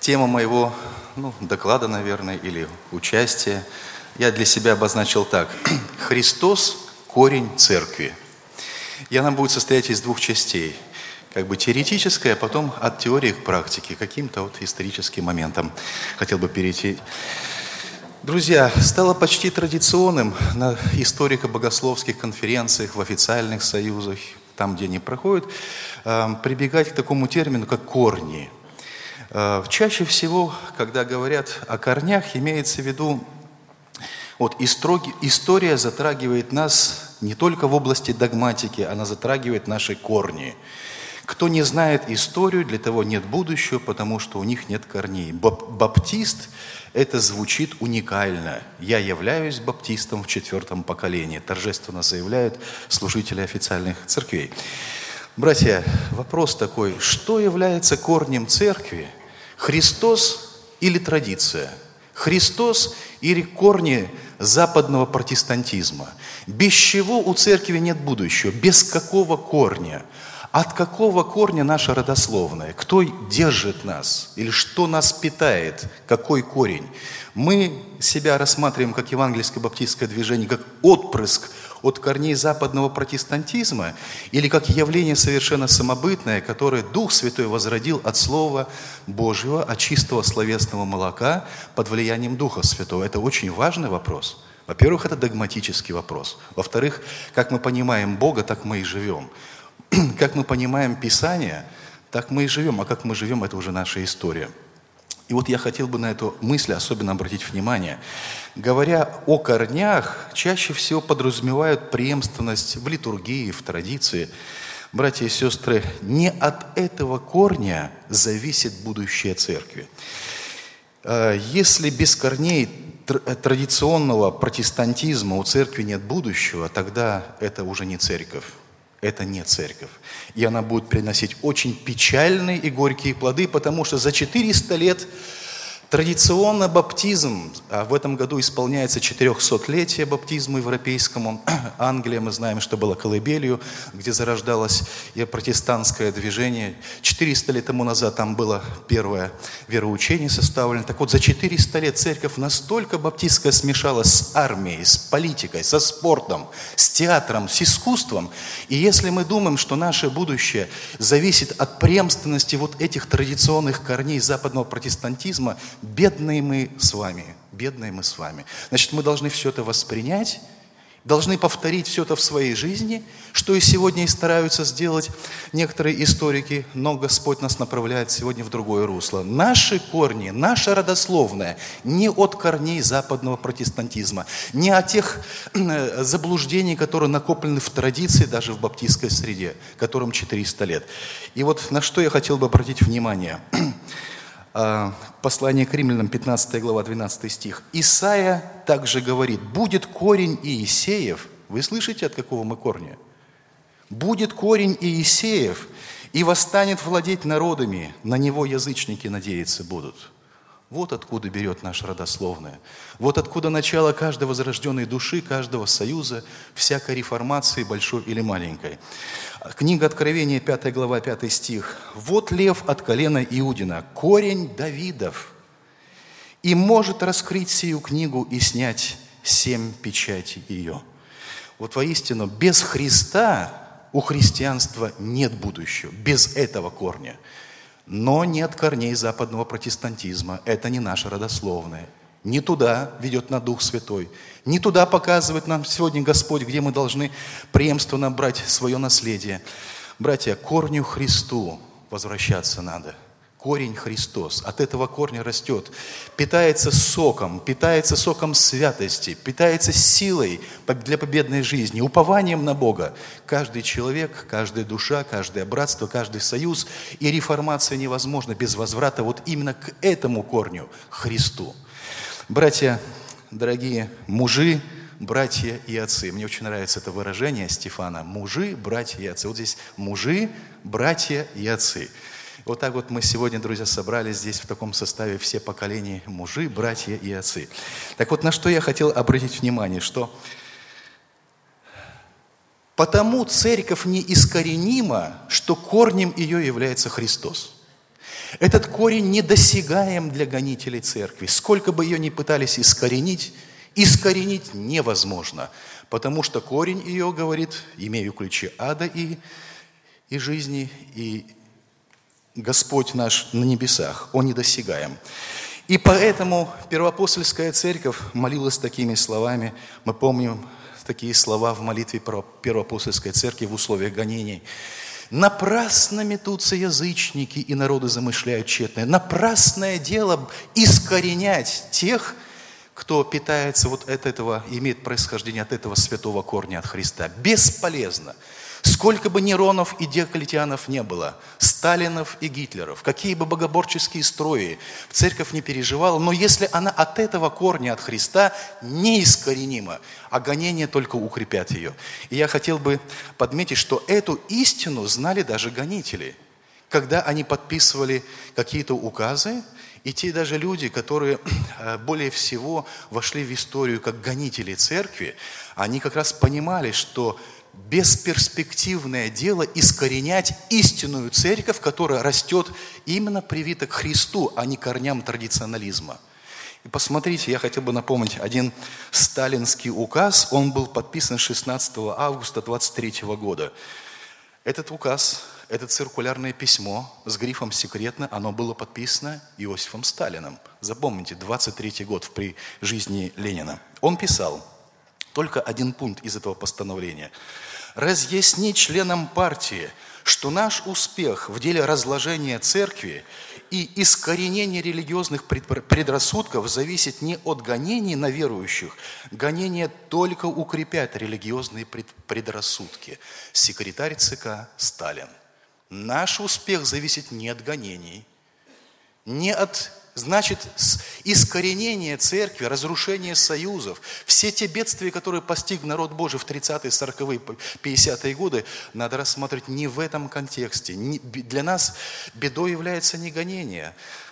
Тема моего доклада, наверное, или участия я для себя обозначил так. Христос – корень церкви. И она будет состоять из двух частей. Как бы теоретическая, а потом от теории к практике, каким-то историческим моментом хотел бы перейти. Друзья, стало почти традиционным на историко-богословских конференциях, в официальных союзах, там, где они проходят, прибегать к такому термину, как корни. Чаще всего, когда говорят о корнях, имеется в виду, история затрагивает нас не только в области догматики, она затрагивает наши корни. Кто не знает историю, для того нет будущего, потому что у них нет корней. Баптист – это звучит уникально. Я являюсь баптистом в 4-м поколении, торжественно заявляют служители официальных церквей. Братья, вопрос такой, что является корнем церкви? Христос или традиция? Христос или корни западного протестантизма? Без чего у церкви нет будущего? Без какого корня? От какого корня наша родословная? Кто держит нас? Или что нас питает? Какой корень? Мы себя рассматриваем как евангельское баптистское движение, как отпрыск от корней западного протестантизма или как явление совершенно самобытное, которое Дух Святой возродил от Слова Божьего, от чистого словесного молока под влиянием Духа Святого. Это очень важный вопрос. Во-первых, это догматический вопрос. Во-вторых, как мы понимаем Бога, так мы и живем. Как мы понимаем Писание, так мы и живем. А как мы живем, это уже наша история. И я хотел бы на эту мысль особенно обратить внимание. Говоря о корнях, чаще всего подразумевают преемственность в литургии, в традиции. Братья и сестры, не от этого корня зависит будущее церкви. Если без корней традиционного протестантизма у церкви нет будущего, тогда это уже не церковь. Это не церковь. И она будет приносить очень печальные и горькие плоды, потому что за 400 лет традиционно баптизм, а в этом году исполняется 400-летие баптизму европейскому. Англия, мы знаем, что была колыбелью, где зарождалось протестантское движение. 400 лет тому назад там было первое вероучение составлено. Так вот, за 400 лет церковь настолько баптистская смешалась с армией, с политикой, со спортом, с театром, с искусством. И если мы думаем, что наше будущее зависит от преемственности этих традиционных корней западного протестантизма, бедные мы с вами. Значит, мы должны все это воспринять, должны повторить все это в своей жизни, что и сегодня и стараются сделать некоторые историки, но Господь нас направляет сегодня в другое русло. Наши корни, наша родословная не от корней западного протестантизма, не от тех заблуждений, которые накоплены в традиции, даже в баптистской среде, которым 400 лет. И на что я хотел бы обратить внимание. Послание к Римлянам, 15 глава, 12 стих. Исайя также говорит, будет корень Иисеев. Вы слышите, от какого мы корня? Будет корень Иисеев, и восстанет владеть народами, на него язычники надеяться будут. Вот откуда берет наша родословная. Вот откуда начало каждой возрожденной души, каждого союза, всякой реформации, большой или маленькой. Книга Откровения, 5 глава, 5 стих. «Вот лев от колена Иудина, корень Давидов, и может раскрыть сию книгу и снять 7 печатей ее». Воистину, без Христа у христианства нет будущего, без этого корня. Но нет корней западного протестантизма. Это не наша родословная. Не туда ведет нас Дух Святой. Не туда показывает нам сегодня Господь, где мы должны преемственно брать свое наследие. Братья, к корню Христу возвращаться надо. Корень Христос. От этого корня растет. Питается соком святости, питается силой для победной жизни, упованием на Бога. Каждый человек, каждая душа, каждое братство, каждый союз. И реформация невозможна без возврата именно к этому корню, Христу. Братья, дорогие мужи, братья и отцы. Мне очень нравится это выражение Стефана. Мужи, братья и отцы. Здесь мужи, братья и отцы. Так мы сегодня, друзья, собрались здесь в таком составе все поколения мужи, братья и отцы. На что я хотел обратить внимание, что потому церковь неискоренима, что корнем ее является Христос. Этот корень недосягаем для гонителей церкви. Сколько бы ее ни пытались искоренить невозможно. Потому что корень ее говорит: имею ключи ада и жизни, и Господь наш на небесах, Он недосягаем. И поэтому первоапостольская церковь молилась такими словами. Мы помним такие слова в молитве первоапостольской церкви в условиях гонений. «Напрасно метутся язычники, и народы замышляют тщетное». Напрасное дело искоренять тех, кто питается вот от этого, имеет происхождение от этого святого корня от Христа. Бесполезно. Сколько бы Неронов и Диоклетианов не было, Сталинов и Гитлеров, какие бы богоборческие строи церковь не переживала, но если она от этого корня, от Христа, неискоренима, а гонения только укрепят ее. И я хотел бы подметить, что эту истину знали даже гонители, когда они подписывали какие-то указы, и те даже люди, которые более всего вошли в историю как гонители церкви, они как раз понимали, что бесперспективное дело искоренять истинную церковь, которая растет именно привита к Христу, а не корням традиционализма. И посмотрите, я хотел бы напомнить один сталинский указ, он был подписан 16 августа 23 года. Этот указ, это циркулярное письмо с грифом «Секретно», оно было подписано Иосифом Сталиным. Запомните, 23 год при жизни Ленина. Он писал, только один пункт из этого постановления. «Разъяснить членам партии, что наш успех в деле разложения церкви и искоренения религиозных предрассудков зависит не от гонений на верующих. Гонения только укрепят религиозные предрассудки». Секретарь ЦК Сталин. Наш успех зависит не от гонений, не от, значит, искоренения церкви, разрушения союзов. Все те бедствия, которые постиг народ Божий в 30-е, 40-е, 50-е годы, надо рассматривать не в этом контексте. Для нас бедой является не гонение.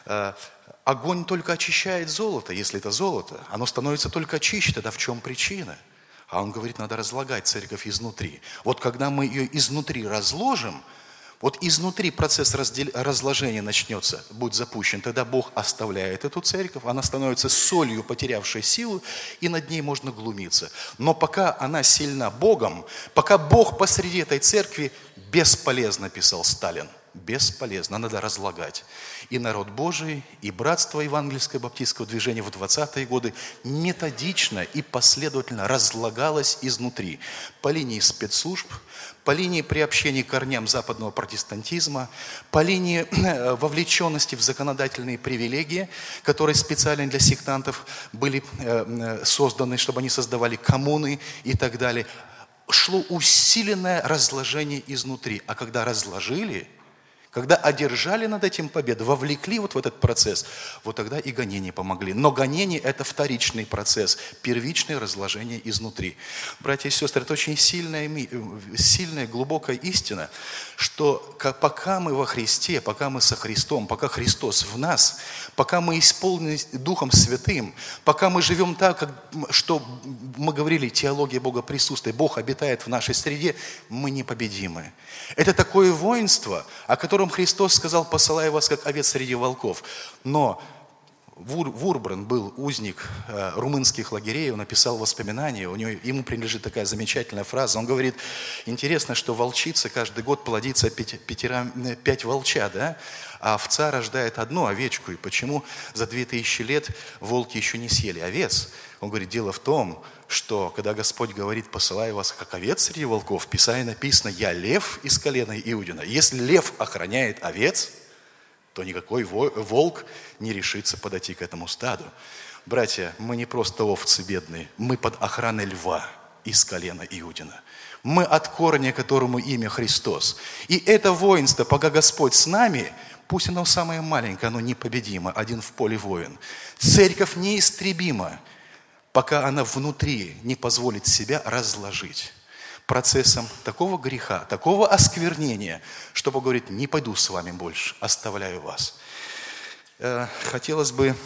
Огонь только очищает золото, если это золото. Оно становится только чище, тогда в чем причина? А он говорит, надо разлагать церковь изнутри. Вот когда мы ее изнутри разложим, вот изнутри процесс разложения начнется, будет запущен, тогда Бог оставляет эту церковь, она становится солью, потерявшей силу, и над ней можно глумиться. Но пока она сильна Богом, пока Бог посреди этой церкви, бесполезно, писал Сталин, бесполезно, надо разлагать. И народ Божий, и братство евангельское баптистского движения в 20-е годы методично и последовательно разлагалось изнутри. По линии спецслужб, по линии приобщения к корням западного протестантизма, по линии вовлеченности в законодательные привилегии, которые специально для сектантов были созданы, чтобы они создавали коммуны и так далее. Шло усиленное разложение изнутри. А когда разложили, когда одержали над этим победу, вовлекли вот в этот процесс, вот тогда и гонения помогли. Но гонение – это вторичный процесс, первичное разложение изнутри. Братья и сестры, это очень сильная, глубокая истина, что пока мы во Христе, пока мы со Христом, пока Христос в нас, пока мы исполнены Духом Святым, пока мы живем так, что мы говорили, теология Бога присутствия, Бог обитает в нашей среде, мы непобедимы. Это такое воинство, о котором Христос сказал, посылаю вас, как овец среди волков. Но Вурбран был узник румынских лагерей, он написал воспоминания, ему принадлежит такая замечательная фраза. Он говорит, интересно, что волчица каждый год плодится 5 волчат, да? А овца рождает одну овечку. И почему за 2000 лет волки еще не съели овец? Он говорит, дело в том, что когда Господь говорит, посылаю вас как овец среди волков, в Писании написано, я лев из колена Иудина. Если лев охраняет овец, то никакой волк не решится подойти к этому стаду. Братья, мы не просто овцы бедные, мы под охраной льва из колена Иудина. Мы от корня, которому имя Христос. И это воинство, пока Господь с нами, пусть оно самое маленькое, оно непобедимо, один в поле воин. Церковь неистребима, пока она внутри не позволит себя разложить процессом такого греха, такого осквернения, что Бог говорит, не пойду с вами больше, оставляю вас. Хотелось бы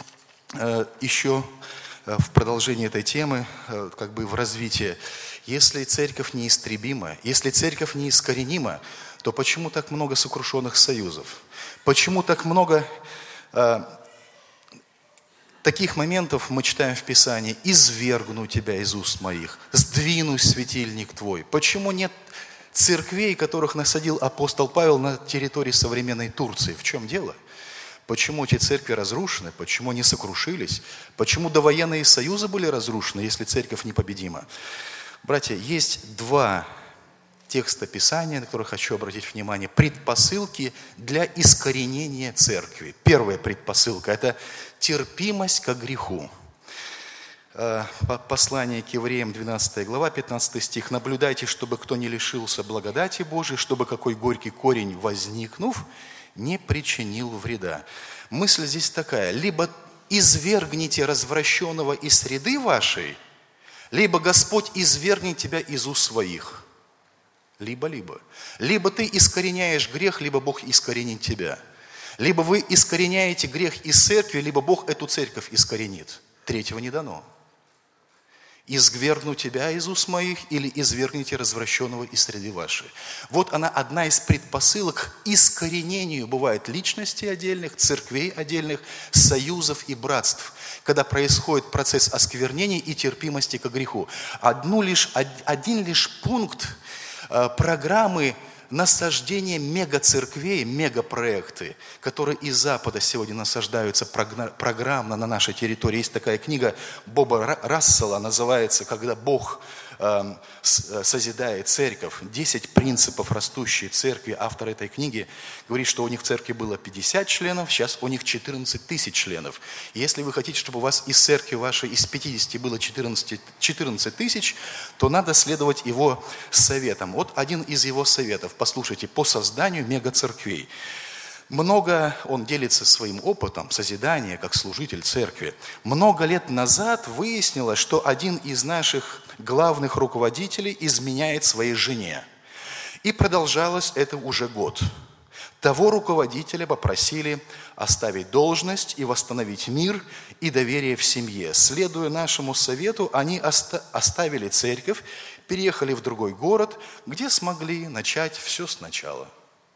еще в продолжении этой темы, как бы в развитии, если церковь неистребима, если церковь неискоренима, то почему так много сокрушенных союзов? Почему так много таких моментов мы читаем в Писании: «Извергну тебя из уст моих, сдвину светильник твой». Почему нет церквей, которых насадил апостол Павел на территории современной Турции? В чем дело? Почему эти церкви разрушены? Почему они сокрушились? Почему довоенные союзы были разрушены, если церковь непобедима? Братья, есть два текста Писания, на которые хочу обратить внимание. Предпосылки для искоренения церкви. Первая предпосылка – это терпимость к греху. Послание к Евреям, 12 глава, 15 стих. «Наблюдайте, чтобы кто не лишился благодати Божией, чтобы какой горький корень, возникнув, не причинил вреда». Мысль здесь такая: либо извергните развращенного из среды вашей, либо Господь извергнет тебя из уст своих. Либо. Либо ты искореняешь грех, либо Бог искоренит тебя. Либо вы искореняете грех из церкви, либо Бог эту церковь искоренит. Третьего не дано. «Извергну тебя из уст моих» или «извергните развращенного из среды вашей». Вот она, одна из предпосылок к искоренению, бывает, личностей отдельных, церквей отдельных, союзов и братств, когда происходит процесс осквернения и терпимости к греху. Один лишь пункт программы насаждения мегацерквей, мегапроекты, которые из Запада сегодня насаждаются программно на нашей территории. Есть такая книга Боба Рассела, называется «Когда Бог созидает церковь». 10 принципов растущей церкви. Автор этой книги говорит, что у них в церкви было 50 членов, сейчас у них 14 тысяч членов. И если вы хотите, чтобы у вас из церкви вашей из 50 было 14 тысяч, то надо следовать его советам. Вот один из его советов, послушайте, по созданию мегацерквей. Он делится своим опытом созидания как служитель церкви. Много лет назад выяснилось, что один из наших главных руководителей изменяет своей жене. И продолжалось это уже год. Того руководителя попросили оставить должность и восстановить мир и доверие в семье. Следуя нашему совету, они оставили церковь, переехали в другой город, где смогли начать все сначала.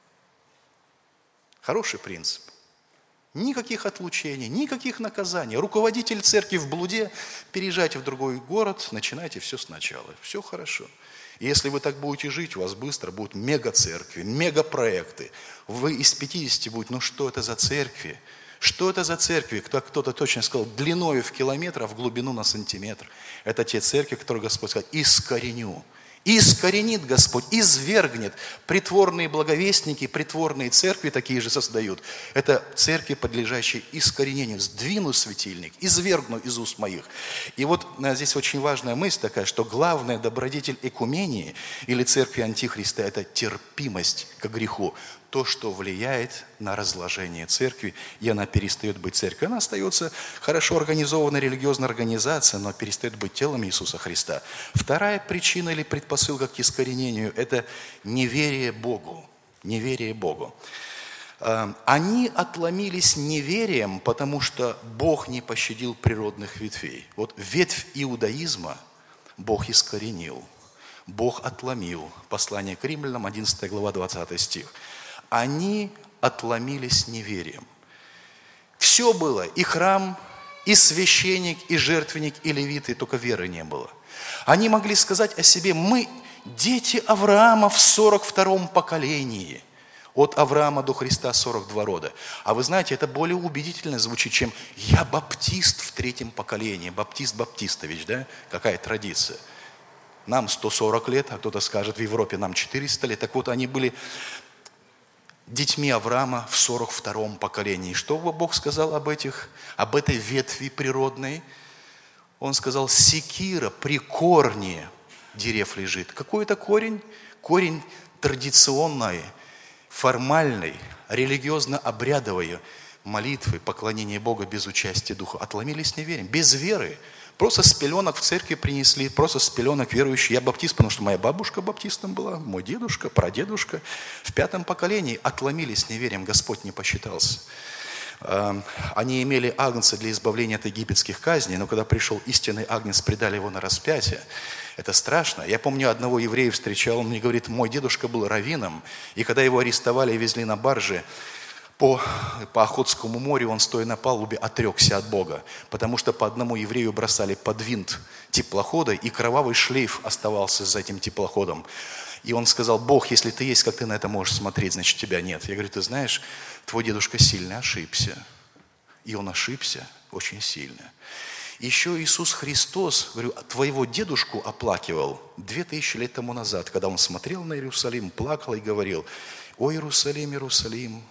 Хороший принцип. Никаких отлучений, никаких наказаний. Руководитель церкви в блуде, переезжайте в другой город, начинайте все сначала. Все хорошо. И если вы так будете жить, у вас быстро будут мегацеркви, мегапроекты. Вы из 50 будете, что это за церкви? Что это за церкви? Кто-то точно сказал, длиною в километр, а в глубину на сантиметр. Это те церкви, которые Господь сказал: искореню. Искоренит Господь, извергнет. Притворные благовестники, притворные церкви такие же создают. Это церкви, подлежащие искоренению. Сдвину светильник, извергну из уст моих. И вот здесь очень важная мысль такая, что главный добродетель экумении или церкви Антихриста – это терпимость к греху. То, что влияет на разложение церкви, и она перестает быть церковью. Она остается хорошо организованной религиозной организацией, но перестает быть телом Иисуса Христа. Вторая причина или предпосылка к искоренению – это неверие Богу. Неверие Богу. Они отломились неверием, потому что Бог не пощадил природных ветвей. Вот ветвь иудаизма Бог искоренил, Бог отломил. Послание к Римлянам, 11 глава, 20 стих. Они отломились неверием. Все было, и храм, и священник, и жертвенник, и левиты, только веры не было. Они могли сказать о себе: мы дети Авраама в 42-м поколении. От Авраама до Христа 42 рода. А вы знаете, это более убедительно звучит, чем «я баптист в 3-м поколении». Баптист Баптистович, да? Какая традиция? Нам 140 лет, а кто-то скажет, в Европе нам 400 лет. Так вот, они были детьми Авраама в 42-м поколении. Что Бог сказал об этой ветви природной? Он сказал: секира при корне дерев лежит. Какой это корень? Корень традиционной, формальной, религиозно-обрядовой молитвы, поклонения Бога без участия Духа. Отломились неверием, без веры. Просто с пеленок в церкви принесли, просто с пеленок верующие. Я баптист, потому что моя бабушка баптистом была, мой дедушка, прадедушка. В 5-м поколении отломились неверием, Господь не посчитался. Они имели агнца для избавления от египетских казней, но когда пришел истинный агнец, предали его на распятие. Это страшно. Я помню, одного еврея встречал, он мне говорит, мой дедушка был раввином, и когда его арестовали и везли на барже по Охотскому морю, он, стоя на палубе, отрекся от Бога, потому что по одному еврею бросали под винт теплохода, и кровавый шлейф оставался за этим теплоходом. И он сказал, Бог, если ты есть, как ты на это можешь смотреть, значит, тебя нет. Я говорю, ты знаешь, твой дедушка сильно ошибся. И он ошибся очень сильно. Еще Иисус Христос, говорю, твоего дедушку оплакивал 2000 лет тому назад, когда он смотрел на Иерусалим, плакал и говорил, о Иерусалим, Иерусалим,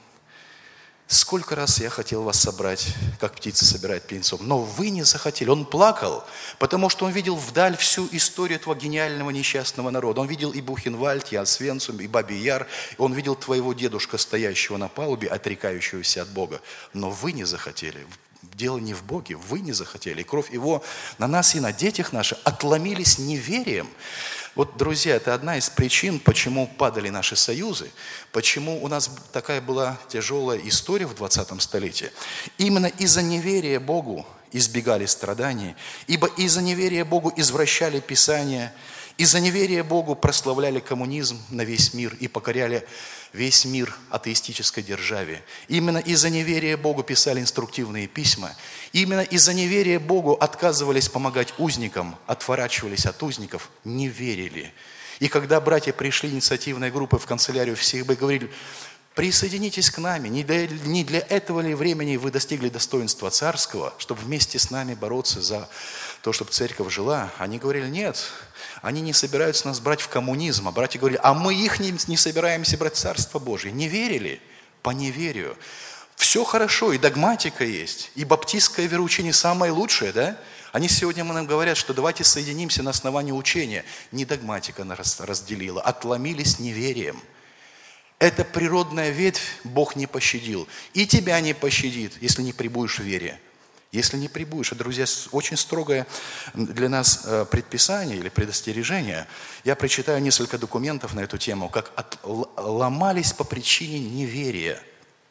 сколько раз я хотел вас собрать, как птица собирает птенцов, но вы не захотели. Он плакал, потому что он видел вдаль всю историю этого гениального несчастного народа. Он видел и Бухенвальд, и Освенцим, и Бабий Яр. Он видел твоего дедушка, стоящего на палубе, отрекающегося от Бога. Но вы не захотели. Дело не в Боге, вы не захотели. И кровь Его на нас и на детях наших отломились неверием. Вот, друзья, это одна из причин, почему падали наши союзы, почему у нас такая была тяжелая история в 20 столетии. Именно из-за неверия Богу избегали страданий, ибо из-за неверия Богу извращали Писание, из-за неверия Богу прославляли коммунизм на весь мир и покоряли весь мир атеистической державе. Именно из-за неверия Богу писали инструктивные письма. Именно из-за неверия Богу отказывались помогать узникам, отворачивались от узников, не верили. И когда братья пришли инициативной группой в канцелярию, все бы говорили, присоединитесь к нами, не для этого ли времени вы достигли достоинства царского, чтобы вместе с нами бороться за то, чтобы церковь жила. Они говорили, нет, они не собираются нас брать в коммунизм. А братья говорили, а мы их не собираемся брать в Царство Божие. Не верили по неверию. Все хорошо, и догматика есть, и баптистское вероучение самое лучшее, да? Они сегодня нам говорят, что давайте соединимся на основании учения. Не догматика нас разделила, отломились неверием. Это природная ветвь Бог не пощадил. И тебя не пощадит, если не пребудешь в вере. Если не пребудешь. Друзья, очень строгое для нас предписание или предостережение. Я прочитаю несколько документов на эту тему, как ломались по причине неверия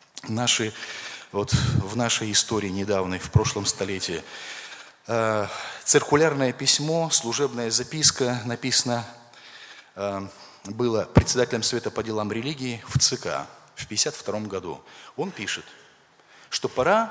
в нашей истории недавней, в прошлом столетии. Циркулярное письмо, служебная записка написано было председателем Совета по делам религии в ЦК в 1952 году. Он пишет, что пора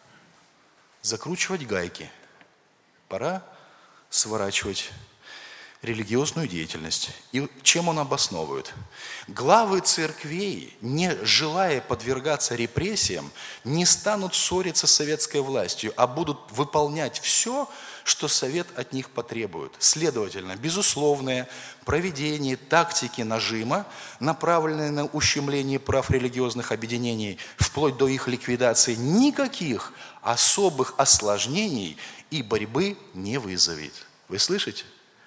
закручивать гайки, пора сворачивать религиозную деятельность. И чем он обосновывает? Главы церквей, не желая подвергаться репрессиям, не станут ссориться с советской властью, а будут выполнять все, что Совет от них потребует. Следовательно, безусловное проведение тактики нажима, направленной на ущемление прав религиозных объединений, вплоть до их ликвидации, никаких особых осложнений и борьбы не вызовет. Вы слышите?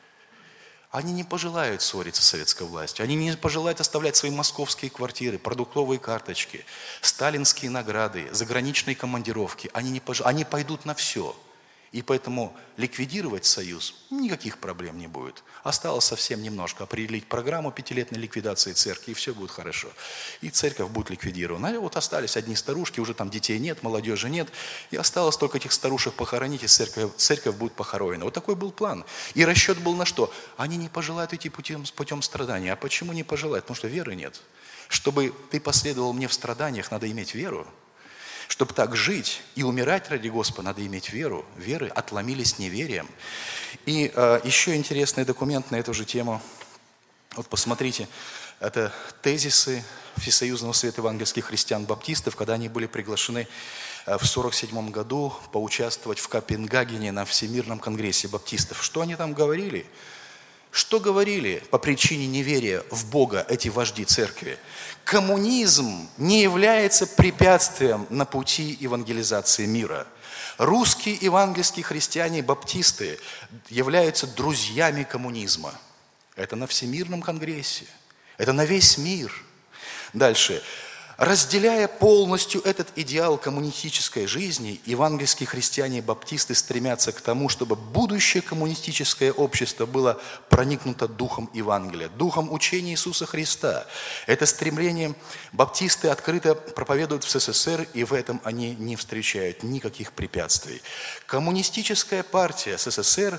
Они не пожелают ссориться с советской властью, они не пожелают оставлять свои московские квартиры, продуктовые карточки, сталинские награды, заграничные командировки. Они пойдут на все. И поэтому ликвидировать союз никаких проблем не будет. Осталось совсем немножко определить программу 5-летней ликвидации церкви, и все будет хорошо. И церковь будет ликвидирована. И вот остались одни старушки, уже там детей нет, молодежи нет. И осталось только этих старушек похоронить, и церковь будет похоронена. Вот такой был план. И расчет был на что? Они не пожелают идти путем страдания. А почему не пожелают? Потому что веры нет. Чтобы ты последовал мне в страданиях, надо иметь веру. Чтобы так жить и умирать ради Господа, надо иметь веру. Веры отломились неверием. И еще интересный документ на эту же тему. Вот посмотрите, это тезисы Всесоюзного совета евангельских христиан-баптистов, когда они были приглашены в 1947 году поучаствовать в Копенгагене на Всемирном конгрессе баптистов. Что они там говорили? Что говорили по причине неверия в Бога эти вожди церкви? Коммунизм не является препятствием на пути евангелизации мира. Русские евангельские христиане-баптисты являются друзьями коммунизма. Это на Всемирном конгрессе. Это на весь мир. Дальше. Разделяя полностью этот идеал коммунистической жизни, евангельские христиане и баптисты стремятся к тому, чтобы будущее коммунистическое общество было проникнуто духом Евангелия, духом учения Иисуса Христа. Это стремление баптисты открыто проповедуют в СССР, и в этом они не встречают никаких препятствий. Коммунистическая партия СССР,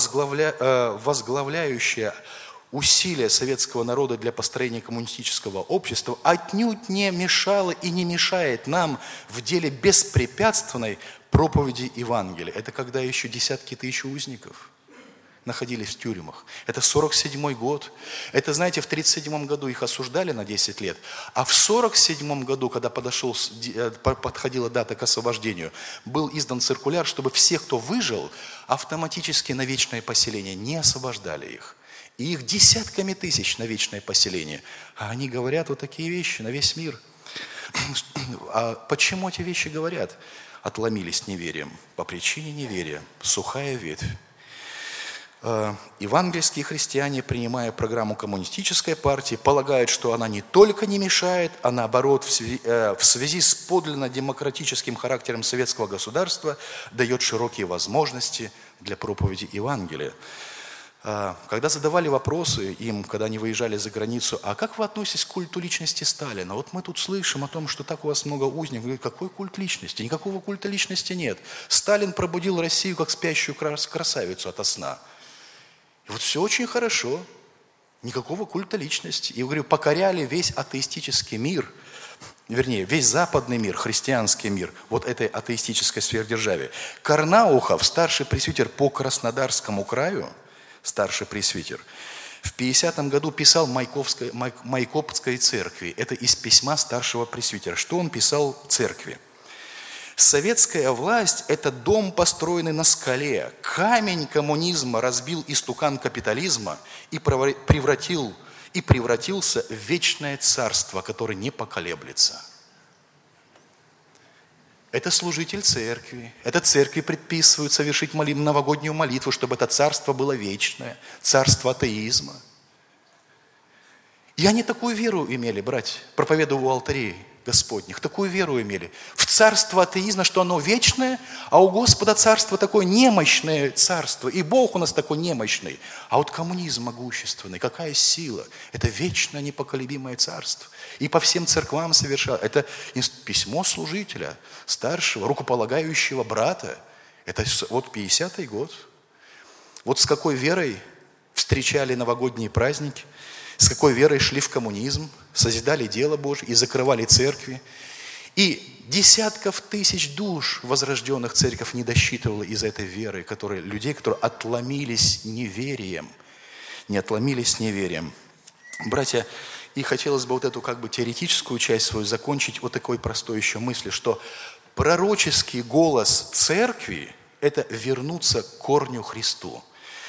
возглавляющая усилия советского народа для построения коммунистического общества, отнюдь не мешало и не мешает нам в деле беспрепятственной проповеди Евангелия. Это когда еще десятки тысяч узников находились в тюрьмах. Это 47-й год. Это, знаете, в 37-м году их осуждали на 10 лет, а в 47-м году, когда подходила дата к освобождению, был издан циркуляр, чтобы всех, кто выжил, автоматически на вечное поселение, не освобождали их. И их десятками тысяч на вечное поселение. А они говорят вот такие вещи на весь мир. А почему эти вещи говорят? Отломились неверием. По причине неверия. Сухая ветвь. Евангельские христиане, принимая программу коммунистической партии, полагают, что она не только не мешает, а наоборот, в связи с подлинно демократическим характером советского государства, дает широкие возможности для проповеди Евангелия. Когда задавали вопросы им, когда они выезжали за границу, а как вы относитесь к культу личности Сталина? Вот мы тут слышим о том, что так у вас много узников. Говорят, какой культ личности? Никакого культа личности нет. Сталин пробудил Россию как спящую красавицу ото сна. И вот все очень хорошо. Никакого культа личности. И, говорю, покоряли весь атеистический мир, вернее, весь западный мир, христианский мир, вот этой атеистической сверхдержаве. Карнаухов, старший пресвитер по Краснодарскому краю, старший пресвитер, в 50-м году писал Майкопской церкви. Это из письма старшего пресвитера. Что он писал церкви? Советская власть – это дом, построенный на скале. Камень коммунизма разбил истукан капитализма и превратился в вечное царство, которое не поколеблется. Это служитель церкви. Это церкви предписывают совершить новогоднюю молитву, чтобы это царство было вечное, царство атеизма. И они такую веру имели, братья, проповедуя у алтарей Господних, такую веру имели. В царство атеизма, что оно вечное, а у Господа царство такое немощное царство. И Бог у нас такой немощный. А вот коммунизм могущественный, какая сила. Это вечное непоколебимое царство. И по всем церквам совершал. Это письмо служителя, старшего, рукополагающего брата. Это вот 50-й год. Вот с какой верой встречали новогодние праздники, с какой верой шли в коммунизм, созидали дело Божие и закрывали церкви. И десятков тысяч душ возрожденных церковь не досчитывала из этой веры, людей, которые отломились неверием. Не отломились неверием. Братья, и хотелось бы вот эту теоретическую часть свою закончить вот такой простой еще мыслью, что пророческий голос церкви – это вернуться к корню Христу.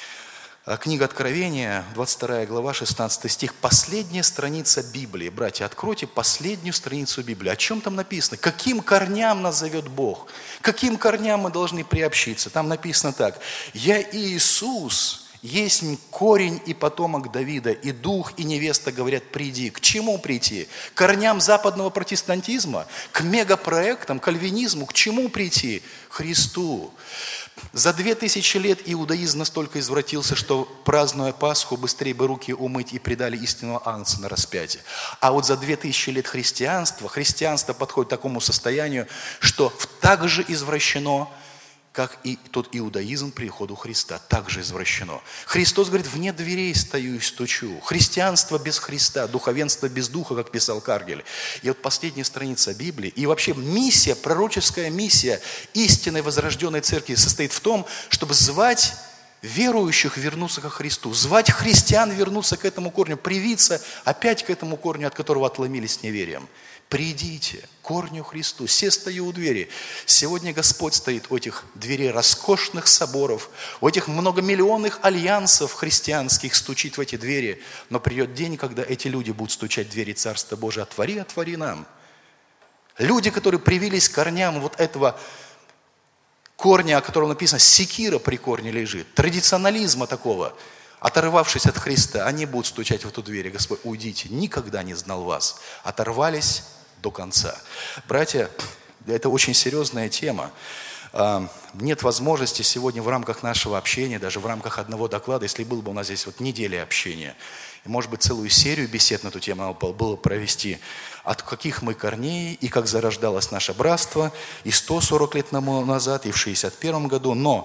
Книга Откровения, 22 глава, 16 стих, последняя страница Библии. Братья, откройте последнюю страницу Библии. О чем там написано? Каким корням нас зовет Бог? Каким корням мы должны приобщиться? Там написано так. «Я Иисус, есть корень и потомок Давида, и дух, и невеста говорят, приди». К чему прийти? К корням западного протестантизма? К мегапроектам, кальвинизму? К чему прийти? Христу. За 2000 лет иудаизм настолько извратился, что, празднуя Пасху, быстрее бы руки умыть и предали истинного агнца на распятие. А вот за 2000 лет христианство подходит к такому состоянию, что так же извращено, как и тот иудаизм при приходу Христа, также извращено. Христос говорит, вне дверей стою и стучу. Христианство без Христа, духовенство без духа, как писал Каргель. И вот последняя страница Библии, и вообще миссия, пророческая миссия истинной возрожденной церкви состоит в том, чтобы звать верующих вернуться ко Христу, звать христиан вернуться к этому корню, привиться опять к этому корню, от которого отломились неверием. Придите к корню Христу. Все стою у двери. Сегодня Господь стоит у этих дверей роскошных соборов, у этих многомиллионных альянсов христианских, стучит в эти двери. Но придет день, когда эти люди будут стучать в двери Царства Божия. Отвори, отвори нам. Люди, которые привились к корням вот этого корня, о котором написано, секира при корне лежит, традиционализма такого, оторвавшись от Христа, они будут стучать в эту дверь. Господь, уйдите, никогда не знал вас. Оторвались, до конца. Братья, это очень серьезная тема. Нет возможности сегодня в рамках нашего общения, даже в рамках одного доклада, если было бы у нас здесь вот неделя общения, и, может быть, целую серию бесед на эту тему надо было провести, от каких мы корней, и как зарождалось наше братство, и 140 лет назад, и в 61 году. Но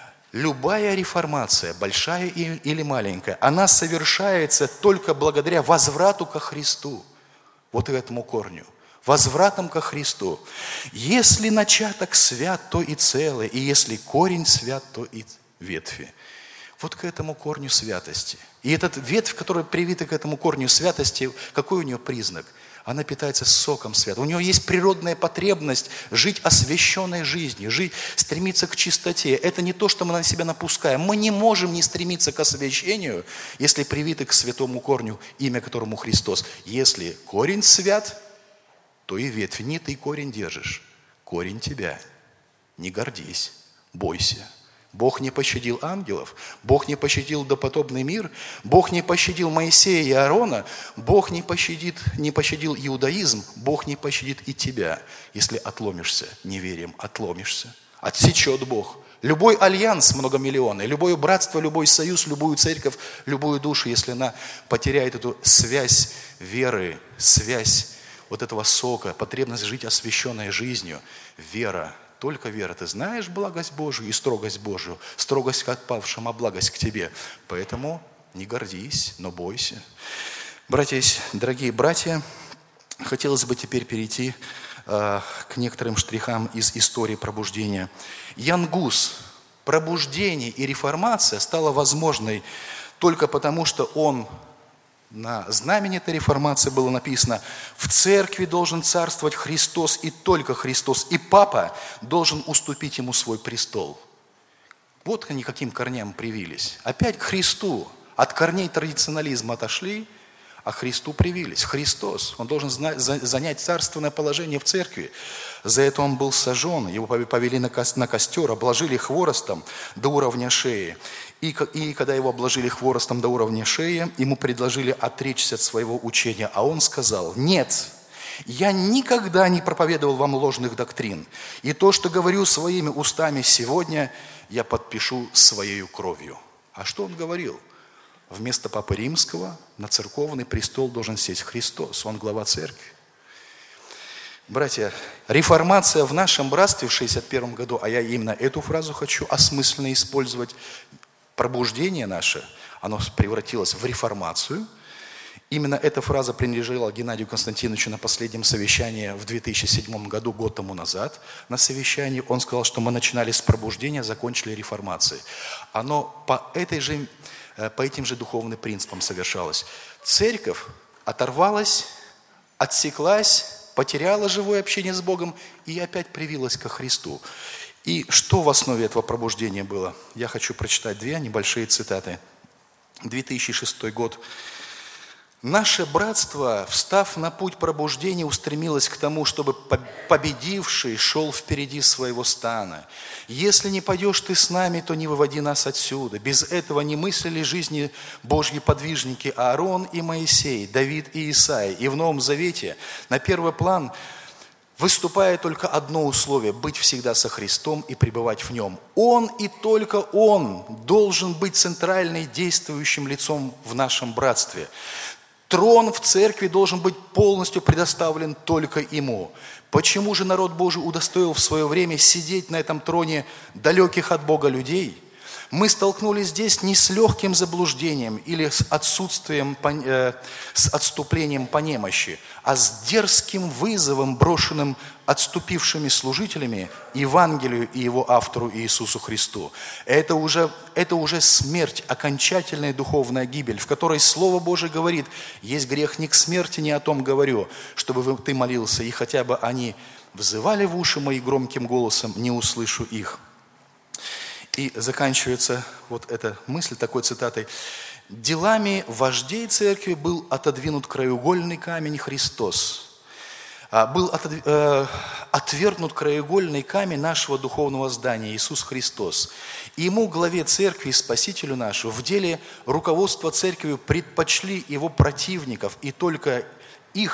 любая реформация, большая или маленькая, она совершается только благодаря возврату ко Христу, вот к этому корню. Возвратом ко Христу. Если начаток свят, то и целый, и если корень свят, то и ветви. Вот к этому корню святости. И этот ветвь, которая привита к этому корню святости, какой у нее признак? Она питается соком святого. У нее есть природная потребность жить освященной жизнью, стремиться к чистоте. Это не то, что мы на себя напускаем. Мы не можем не стремиться к освящению, если привиты к святому корню, имя которому Христос. Если корень свят, то и ветвь. Не ты корень держишь, корень тебя. Не гордись, бойся. Бог не пощадил ангелов, Бог не пощадил допотопный мир, Бог не пощадил Моисея и Аарона, Бог не пощадил иудаизм, Бог не пощадит и тебя, если отломишься неверием, отломишься. Отсечет Бог. Любой альянс многомиллионный, любое братство, любой союз, любую церковь, любую душу, если она потеряет эту связь веры, связь вот этого сока, потребность жить освященной жизнью, вера, только вера. Ты знаешь благость Божию и строгость Божию, строгость к отпавшим, а благость к тебе. Поэтому не гордись, но бойся. Братья, дорогие братья, хотелось бы теперь перейти к некоторым штрихам из истории пробуждения. Ян Гус, пробуждение и реформация стало возможной только потому, что он на знамени этой реформации было написано: в церкви должен царствовать Христос и только Христос, и Папа должен уступить ему свой престол. Вот они каким корням привились. Опять к Христу. От корней традиционализма отошли, а Христу привились. Христос, он должен занять царственное положение в церкви. За это он был сожжен, его повели на костер, обложили хворостом до уровня шеи. И когда его обложили хворостом до уровня шеи, ему предложили отречься от своего учения. А он сказал: нет, я никогда не проповедовал вам ложных доктрин. И то, что говорю своими устами сегодня, я подпишу своей кровью. А что он говорил? Вместо Папы Римского на церковный престол должен сесть Христос. Он глава церкви. Братья, реформация в нашем братстве в 61 году, а я именно эту фразу хочу осмысленно использовать, пробуждение наше, оно превратилось в реформацию. Именно эта фраза принадлежала Геннадию Константиновичу на последнем совещании в 2007 году, год тому назад. На совещании он сказал, что мы начинали с пробуждения, закончили реформацией. Оно по этим же духовным принципам совершалось. Церковь оторвалась, отсеклась, потеряла живое общение с Богом и опять привилась ко Христу. И что в основе этого пробуждения было? Я хочу прочитать две небольшие цитаты. 2006 год. Наше братство, встав на путь пробуждения, устремилось к тому, чтобы победивший шел впереди своего стана. Если не пойдешь ты с нами, то не выводи нас отсюда. Без этого не мыслили жизни Божьи подвижники Аарон и Моисей, Давид и Исаия. И в Новом Завете на первый план выступает только одно условие – быть всегда со Христом и пребывать в Нем. Он и только Он должен быть центральным действующим лицом в нашем братстве. Трон в церкви должен быть полностью предоставлен только Ему. Почему же народ Божий удостоил в свое время сидеть на этом троне далеких от Бога людей? Мы столкнулись здесь не с легким заблуждением или с отступлением по немощи, а с дерзким вызовом, брошенным отступившими служителями Евангелию и его автору Иисусу Христу. Это уже смерть, окончательная духовная гибель, в которой Слово Божие говорит: есть грех не к смерти, не о том говорю, чтобы ты молился, и хотя бы они взывали в уши мои громким голосом, не услышу их. И заканчивается вот эта мысль такой цитатой: делами вождей церкви был отодвинут краеугольный камень Христос. Был отвергнут краеугольный камень нашего духовного здания Иисус Христос. И Ему, главе церкви и Спасителю нашему, в деле руководства церковью предпочли Его противников, и только их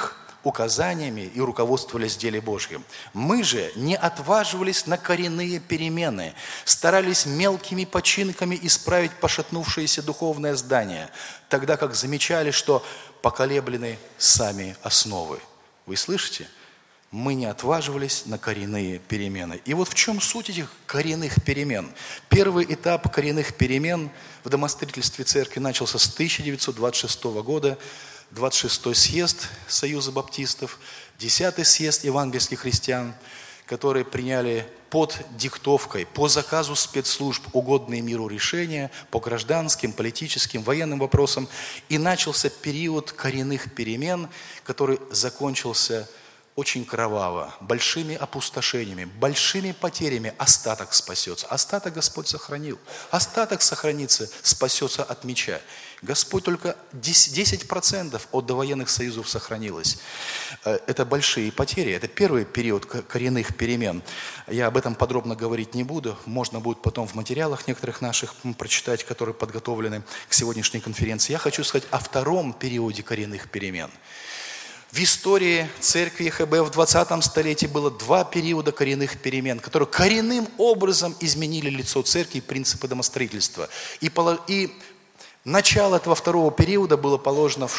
указаниями и руководствовались в деле Божьем. Мы же не отваживались на коренные перемены, старались мелкими починками исправить пошатнувшееся духовное здание, тогда как замечали, что поколеблены сами основы. Вы слышите? Мы не отваживались на коренные перемены. И вот в чем суть этих коренных перемен? Первый этап коренных перемен в домостроительстве церкви начался с 1926 года, 26-й съезд Союза баптистов, 10-й съезд евангельских христиан, которые приняли под диктовкой, по заказу спецслужб угодные миру решения по гражданским, политическим, военным вопросам. И начался период коренных перемен, который закончился очень кроваво, большими опустошениями, большими потерями. Остаток спасется. Остаток Господь сохранил. Остаток сохранится, спасется от меча. Господь только 10% от довоенных союзов сохранилось. Это большие потери. Это первый период коренных перемен. Я об этом подробно говорить не буду. Можно будет потом в материалах некоторых наших прочитать, которые подготовлены к сегодняшней конференции. Я хочу сказать о втором периоде коренных перемен. В истории церкви ЕХБ в 20 столетии было два периода коренных перемен, которые коренным образом изменили лицо церкви и принципы домостроительства. И начало этого второго периода было положено в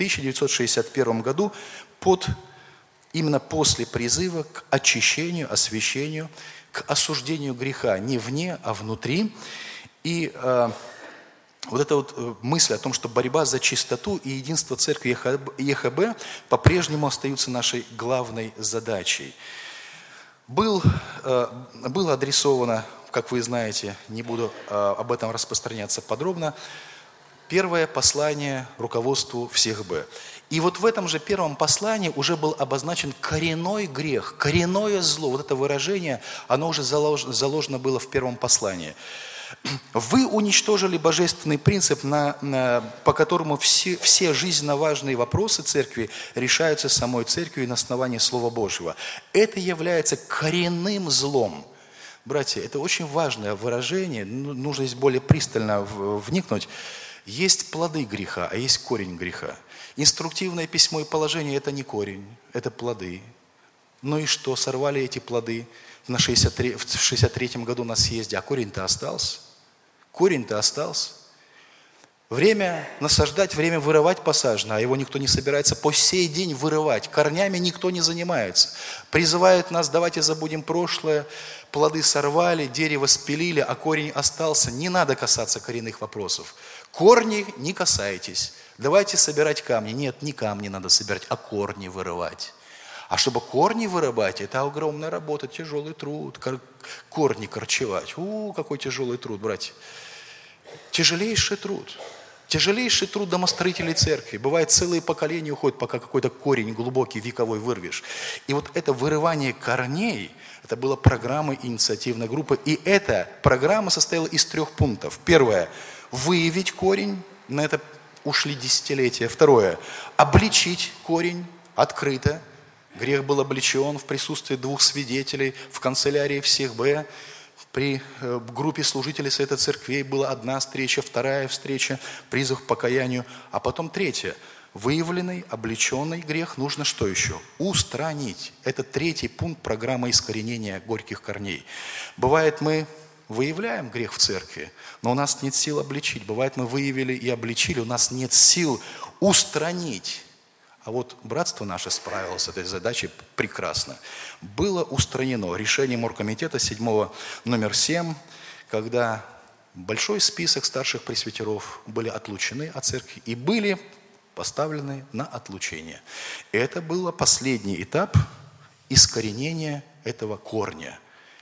1961 году именно после призыва к очищению, освящению, к осуждению греха не вне, а внутри. И вот эта вот мысль о том, что борьба за чистоту и единство церкви ЕХБ по-прежнему остаются нашей главной задачей. Было адресовано, как вы знаете, не буду об этом распространяться подробно, первое послание руководству всех Б. И вот в этом же первом послании уже был обозначен коренной грех, коренное зло. Вот это выражение, оно уже заложено было в первом послании. Вы уничтожили божественный принцип, по которому все жизненно важные вопросы церкви решаются самой церковью на основании Слова Божьего. Это является коренным злом. Братья, это очень важное выражение, нужно здесь более пристально вникнуть. Есть плоды греха, а есть корень греха. Инструктивное письмо и положение – это не корень, это плоды. Ну и что, сорвали эти плоды в 63-м году на съезде, а корень-то остался. Корень-то остался. Время насаждать, время вырывать посажено, а его никто не собирается по сей день вырывать. Корнями никто не занимается. Призывают нас, давайте забудем прошлое, плоды сорвали, дерево спилили, а корень остался. Не надо касаться коренных вопросов. Корни не касайтесь. Давайте собирать камни. Нет, не камни надо собирать, а корни вырывать. А чтобы корни вырывать, это огромная работа, тяжелый труд. Корни корчевать. Какой тяжелый труд, братья. Тяжелейший труд. Тяжелейший труд домостроителей церкви. Бывает, целые поколения уходят, пока какой-то корень глубокий, вековой вырвешь. И вот это вырывание корней, это была программа инициативной группы. И эта программа состояла из 3 пунктов. Первое – выявить корень. На это ушли десятилетия. Второе – обличить корень открыто. Грех был обличен в присутствии 2 свидетелей в канцелярии всех Б. При группе служителей Совета Церквей была 1 встреча, 2 встреча, призыв к покаянию, а потом 3. Выявленный, обличенный грех нужно что еще? Устранить. Это 3 пункт программы искоренения горьких корней. Бывает, мы выявляем грех в церкви, но у нас нет сил обличить. Бывает, мы выявили и обличили, у нас нет сил устранить. А вот братство наше справилось с этой задачей прекрасно. Было устранено решением оргкомитета 7 номер 7, когда большой список старших пресвитеров были отлучены от церкви и были поставлены на отлучение. Это был последний этап искоренения этого корня.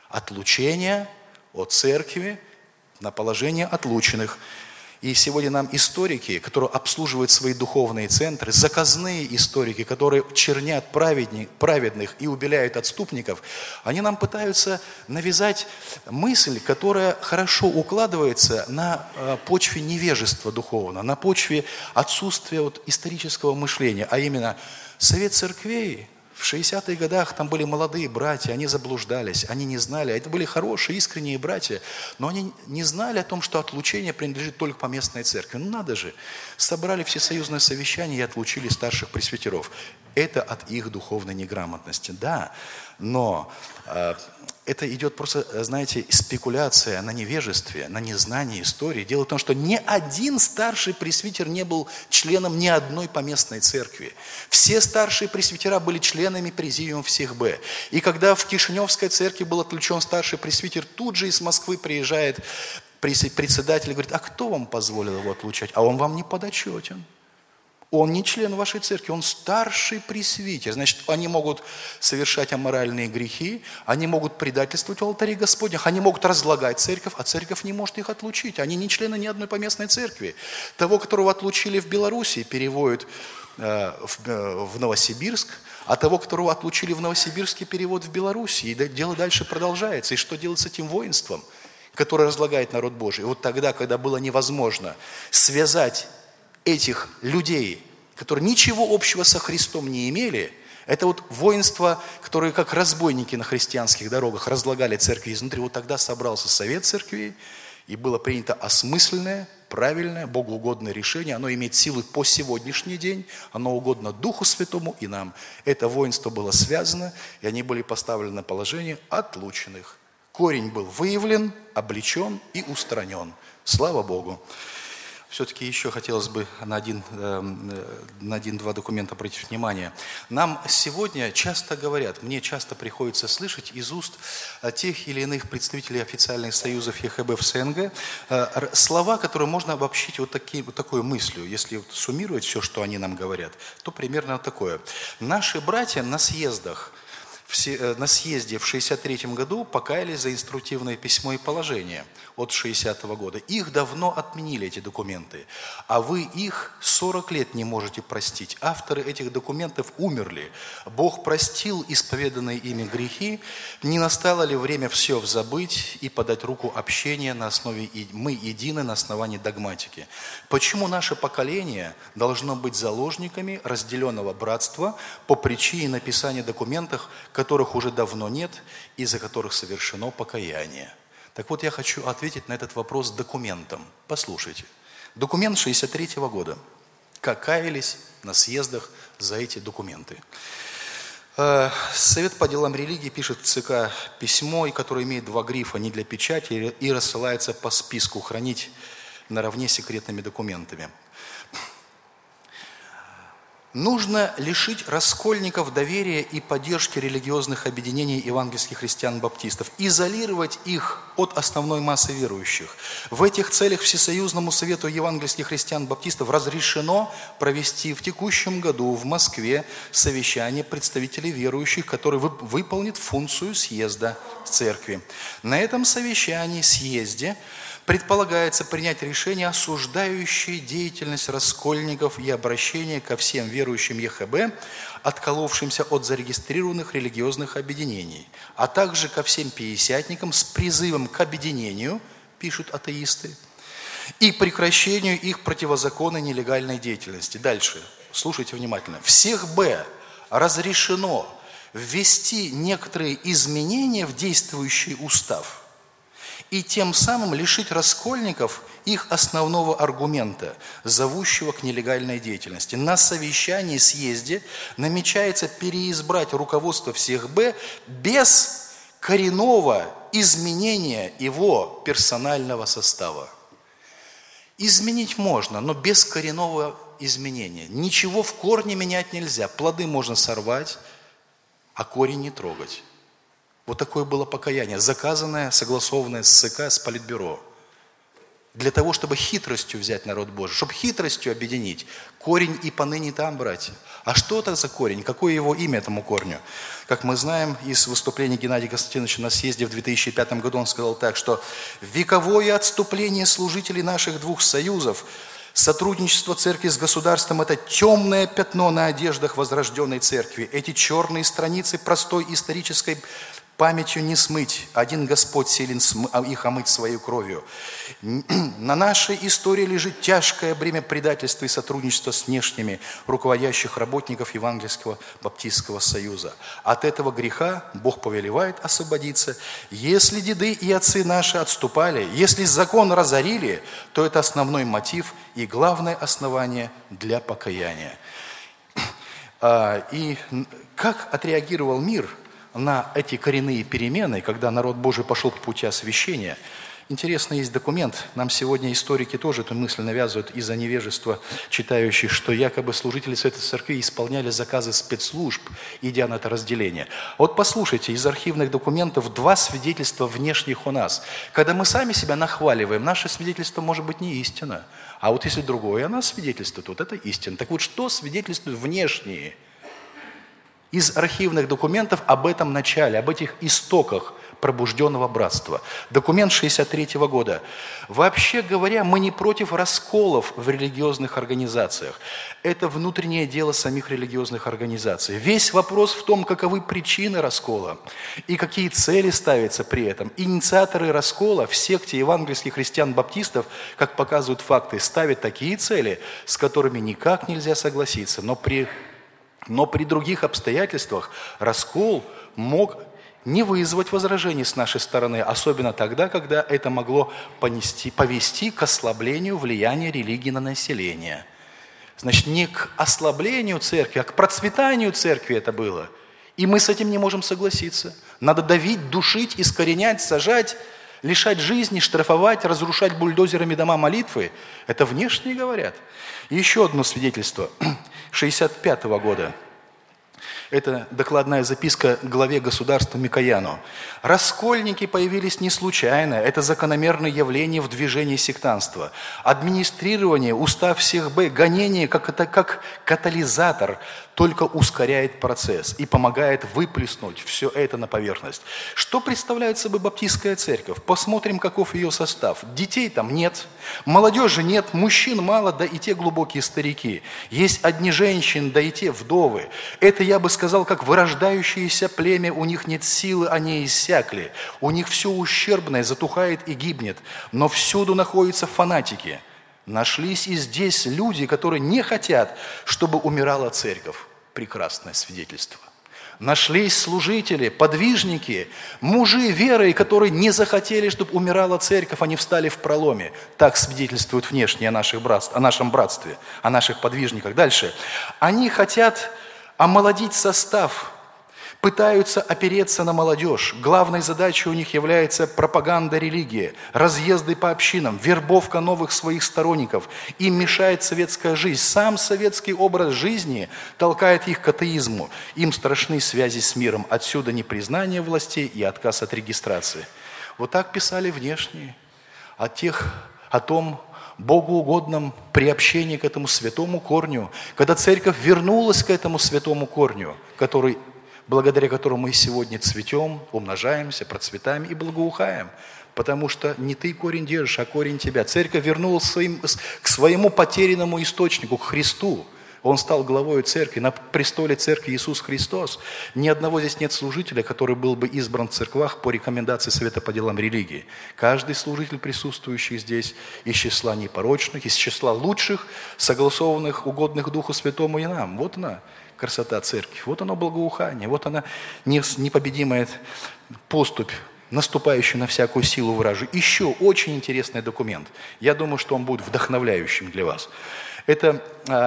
Отлучение от церкви на положение отлученных. И сегодня нам историки, которые обслуживают свои духовные центры, заказные историки, которые чернят праведных и убеляют отступников, они нам пытаются навязать мысль, которая хорошо укладывается на почве невежества духовного, на почве отсутствия исторического мышления, а именно Совет Церквей В 60-х годах там были молодые братья, они заблуждались, они не знали. Это были хорошие, искренние братья, но они не знали о том, что отлучение принадлежит только поместной церкви. Ну надо же, собрали всесоюзное совещание и отлучили старших пресвитеров. Это от их духовной неграмотности, да, но это идет просто, знаете, спекуляция на невежестве, на незнании истории. Дело в том, что ни один старший пресвитер не был членом ни одной поместной церкви. Все старшие пресвитера были членами президиума всех Б. И когда в Кишиневской церкви был отлучен старший пресвитер, тут же из Москвы приезжает председатель и говорит: а кто вам позволил его отлучать? А он вам не подотчетен. Он не член вашей церкви, он старший пресвитер. Значит, они могут совершать аморальные грехи, они могут предательствовать в алтаре Господнях, они могут разлагать церковь, а церковь не может их отлучить. Они не члены ни одной поместной церкви. Того, которого отлучили в Белоруссии, переводят в Новосибирск, а того, которого отлучили в Новосибирске, перевод в Белоруссии. И дело дальше продолжается. И что делать с этим воинством, которое разлагает народ Божий? И вот тогда, когда было невозможно связать этих людей, которые ничего общего со Христом не имели, это вот воинство, которые как разбойники на христианских дорогах разлагали церкви изнутри, вот тогда собрался совет церквей, и было принято осмысленное, правильное, богоугодное решение. Оно имеет силу по сегодняшний день, оно угодно Духу Святому и нам. Это воинство было связано, и они были поставлены на положение отлученных. Корень был выявлен, обличен и устранен. Слава Богу. Все-таки еще хотелось бы на один-два документа обратить внимание. Нам сегодня часто говорят, мне часто приходится слышать из уст тех или иных представителей официальных союзов ЕХБ в СНГ слова, которые можно обобщить вот такой мыслью. Если суммировать все, что они нам говорят, то примерно вот такое. Наши братья на съездах, на съезде в 1963 году покаялись за инструктивное письмо и положение от 60-го года. Их давно отменили, эти документы, а вы их 40 лет не можете простить. Авторы этих документов умерли. Бог простил исповеданные ими грехи. Не настало ли время все забыть и подать руку общения на основе «мы едины» на основании догматики? Почему наше поколение должно быть заложниками разделенного братства по причине написания документов, которых уже давно нет и за которых совершено покаяние? Так вот, я хочу ответить на этот вопрос документом. Послушайте. Документ 1963 года. Как каялись на съездах за эти документы. Совет по делам религии пишет в ЦК письмо, которое имеет 2 грифа, не для печати, и рассылается по списку, хранить наравне с секретными документами. Нужно лишить раскольников доверия и поддержки религиозных объединений евангельских христиан-баптистов, изолировать их от основной массы верующих. В этих целях Всесоюзному совету евангельских христиан-баптистов разрешено провести в текущем году в Москве совещание представителей верующих, который выполнит функцию съезда церкви. На этом совещании, съезде, предполагается принять решение, осуждающее деятельность раскольников и обращение ко всем верующим ЕХБ, отколовшимся от зарегистрированных религиозных объединений, а также ко всем пятидесятникам с призывом к объединению, пишут атеисты, и прекращению их противозаконной нелегальной деятельности. Дальше, слушайте внимательно. Всех Б разрешено ввести некоторые изменения в действующий устав и тем самым лишить раскольников их основного аргумента, зовущего к нелегальной деятельности. На совещании, съезде намечается переизбрать руководство всех Б без коренного изменения его персонального состава. Изменить можно, но без коренного изменения. Ничего в корне менять нельзя. Плоды можно сорвать, а корень не трогать. Вот такое было покаяние, заказанное, согласованное с ЦК, с Политбюро. Для того, чтобы хитростью взять народ Божий, чтобы хитростью объединить. Корень и поныне там, братья. А что это за корень? Какое его имя этому корню? Как мы знаем из выступления Геннадия Константиновича на съезде в 2005 году, он сказал так, что вековое отступление служителей наших 2 союзов, сотрудничество церкви с государством – это темное пятно на одеждах возрожденной церкви. Эти черные страницы простой исторической Памятью не смыть, один Господь силен их омыть своей кровью. На нашей истории лежит тяжкое бремя предательства и сотрудничества с внешними руководящих работников Евангельского Баптистского Союза. От этого греха Бог повелевает освободиться. Если деды и отцы наши отступали, если закон разорили, то это основной мотив и главное основание для покаяния. И как отреагировал мир на эти коренные перемены, когда народ Божий пошел по пути освящения? Интересно, есть документ, нам сегодня историки тоже эту мысль навязывают из-за невежества читающих, что якобы служители Святой Церкви исполняли заказы спецслужб, идя на это разделение. Вот послушайте, из архивных документов 2 свидетельства внешних у нас. Когда мы сами себя нахваливаем, наше свидетельство может быть не истина. А вот если другое о нас свидетельствует, вот это истина. Так вот, что свидетельствуют внешние? Из архивных документов об этом начале, об этих истоках пробужденного братства. Документ 1963 года. Вообще говоря, мы не против расколов в религиозных организациях. Это внутреннее дело самих религиозных организаций. Весь вопрос в том, каковы причины раскола и какие цели ставятся при этом. Инициаторы раскола в секте евангельских христиан-баптистов, как показывают факты, ставят такие цели, с которыми никак нельзя согласиться. Но при других обстоятельствах раскол мог не вызвать возражений с нашей стороны, особенно тогда, когда это могло повести к ослаблению влияния религии на население. Значит, не к ослаблению церкви, а к процветанию церкви это было. И мы с этим не можем согласиться. Надо давить, душить, искоренять, сажать, лишать жизни, штрафовать, разрушать бульдозерами дома молитвы. Это внешние говорят. И еще одно свидетельство 1965 года. Это докладная записка главе государства Микояну. Раскольники появились не случайно, это закономерное явление в движении сектантства. Администрирование, устав всех Б, гонение как катализатор только ускоряет процесс и помогает выплеснуть все это на поверхность. Что представляет собой баптистская церковь? Посмотрим, каков ее состав. Детей там нет, молодежи нет, мужчин мало, да и те глубокие старики. Есть одни женщины, да и те вдовы. Это, я бы сказал, как вырождающееся племя, у них нет силы, они иссякли. У них все ущербное затухает и гибнет. Но всюду находятся фанатики. Нашлись и здесь люди, которые не хотят, чтобы умирала церковь. Прекрасное свидетельство. Нашлись служители, подвижники, мужи веры, которые не захотели, чтобы умирала церковь, они встали в проломе. Так свидетельствуют внешне о нашем братстве, о наших подвижниках. Дальше. Они хотят омолодить состав, пытаются опереться на молодежь. Главной задачей у них является пропаганда религии, разъезды по общинам, вербовка новых своих сторонников. Им мешает советская жизнь. Сам советский образ жизни толкает их к атеизму. Им страшны связи с миром. Отсюда непризнание властей и отказ от регистрации. Вот так писали внешние о том богоугодном приобщении к этому святому корню, когда церковь вернулась к этому святому корню, благодаря которому мы сегодня цветем, умножаемся, процветаем и благоухаем. Потому что не ты корень держишь, а корень тебя. Церковь вернулась к своему потерянному источнику, к Христу. Он стал главой церкви, на престоле церкви Иисус Христос. Ни одного здесь нет служителя, который был бы избран в церквах по рекомендации Совета по делам религии. Каждый служитель, присутствующий здесь, из числа непорочных, из числа лучших, согласованных, угодных Духу Святому и нам. Вот она, красота церкви, вот оно благоухание, вот она непобедимая поступь, наступающая на всякую силу вражью. Еще очень интересный документ. Я думаю, что он будет вдохновляющим для вас. Это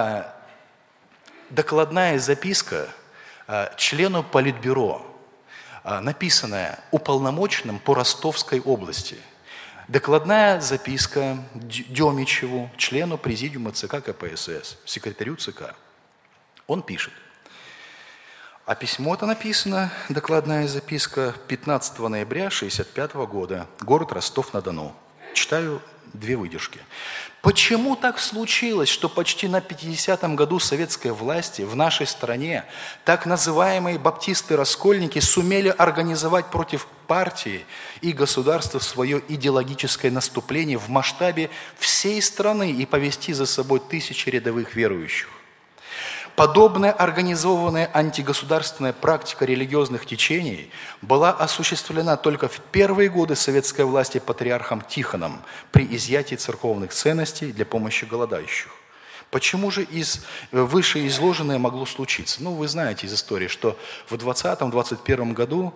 докладная записка члену Политбюро, написанная уполномоченным по Ростовской области. Докладная записка Демичеву, члену президиума ЦК КПСС, секретарю ЦК. Он пишет. А письмо это написано, докладная записка, 15 ноября 1965 года, город Ростов-на-Дону. Читаю 2 выдержки. Почему так случилось, что почти на 50-м году советской власти в нашей стране так называемые баптисты-раскольники сумели организовать против партии и государства свое идеологическое наступление в масштабе всей страны и повести за собой тысячи рядовых верующих? Подобная организованная антигосударственная практика религиозных течений была осуществлена только в первые годы советской власти патриархом Тихоном при изъятии церковных ценностей для помощи голодающих. Почему же вышеизложенное могло случиться? Вы знаете из истории, что в 2020-2021 году